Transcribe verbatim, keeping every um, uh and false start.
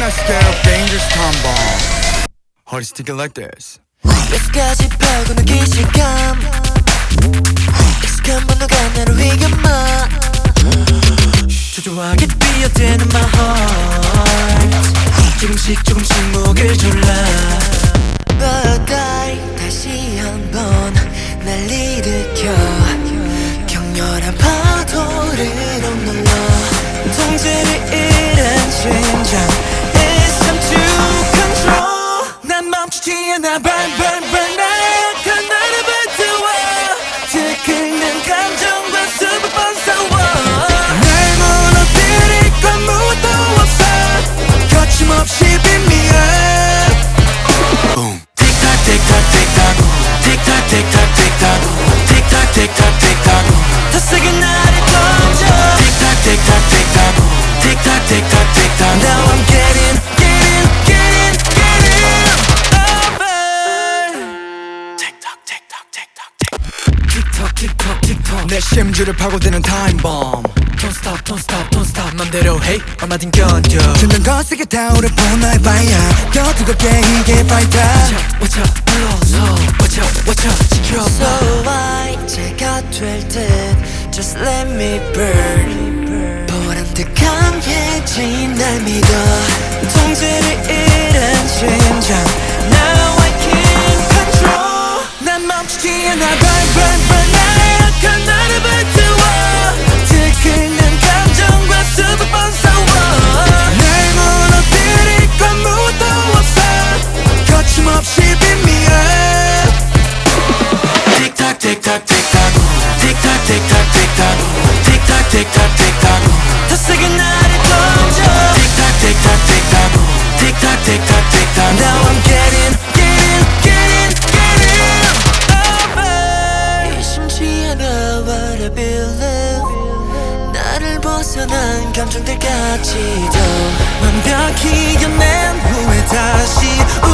I scale up dangerous time bomb. How to stick it like this. 끝까지 파고는 기실감 익숙한 번호가 나를 위감아 초조하게 뛰어드는 my heart 조금씩 조금씩 목을 졸라 But I 다시 한번 날 일으켜 격렬한 파도를 억눌러 통제를 잃은 심장 It's time to control 난 멈추지 않아 burn burn burn 나의 약한 나를 불태워 들끓는 감정과 수백 번 싸워 날 무너뜨릴 건 아무것도 없어 거침없이 빛미해 Boom. 틱탁 틱탁 틱탁 틱탁 틱탁 틱탁 틱탁 틱탁 틱탁 더 세게 나를 던져 틱탁 틱탁 틱탁 틱탁 틱탁 틱탁 Now I'm getting getting getting getting over 틱탁 틱탁 틱탁 틱탁 틱탁 틱탁 내 심주를 파고드는 time bomb. Don't stop don't stop don't stop 맘대로 해 얼마든 견뎌 점점 거세게 타오르는 나의 바야 더 뜨겁게 이게 fight Watch out 불러서 Watch out watch out 지켜봐 So I 제가 될 듯 Just let me burn 보람듯 강해진 날 믿어 통제를 잃은 심장 Now I can't control 난 멈추지 않아 Burn burn burn 나의 약한 나를 불태워 들끓는 감정과 수백 번 싸워 날 무너뜨릴 건 아무것도 없어 거침없이 빛미해 틱탁 틱탁 틱탁 틱탁 틱탁 틱탁 틱탁 틱탁 틱탁 더 세게 나를 던져 틱탁 틱탁 틱탁 틱탁 틱탁 틱탁 Now I'm getting getting getting getting over 의심치 않아 what I believe 나를 벗어난 감정들까지도 완벽히 이겨낸 후에 다시